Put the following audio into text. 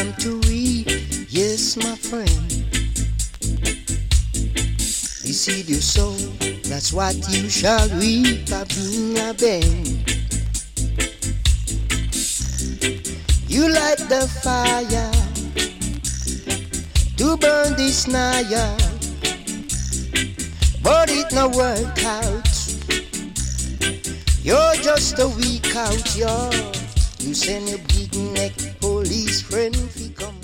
time to reap, yes, my friend. The seed you sow, that's what you shall reap by being a bend. You light the fire to burn this naya, but it no work out. You're just a weak out, you send your big neck police friend fi come.